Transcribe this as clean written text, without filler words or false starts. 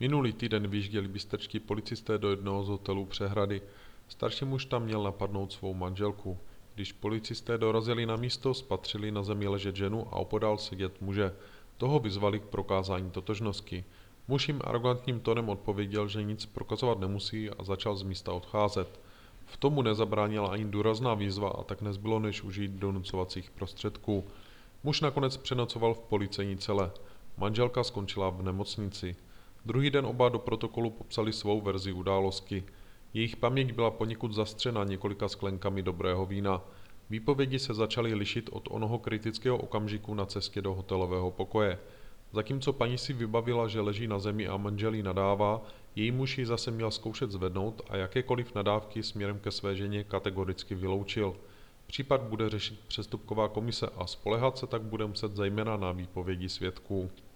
Minulý týden vyjížděli bystrčtí policisté do jednoho z hotelů Přehrady. Starší muž tam měl napadnout svou manželku. Když policisté dorazili na místo, spatřili na zemi ležet ženu a opodál sedět muže. Toho vyzvali k prokázání totožnosti. Muž jim arrogantním tónem odpověděl, že nic prokazovat nemusí a začal z místa odcházet. V tomu nezabránila ani důrazná výzva a tak nezbylo než užít donucovacích prostředků. Muž nakonec přenocoval v policejní cele. Manželka skončila v nemocnici. Druhý den oba do protokolu popsali svou verzi události. Jejich paměť byla poněkud zastřena několika sklenkami dobrého vína. Výpovědi se začaly lišit od onoho kritického okamžiku na cestě do hotelového pokoje. Zatímco paní si vybavila, že leží na zemi a manžel jí nadává, její muž ji zase měl zkoušet zvednout a jakékoliv nadávky směrem ke své ženě kategoricky vyloučil. Případ bude řešit přestupková komise a spoléhat se tak bude muset zejména na výpovědi svědků.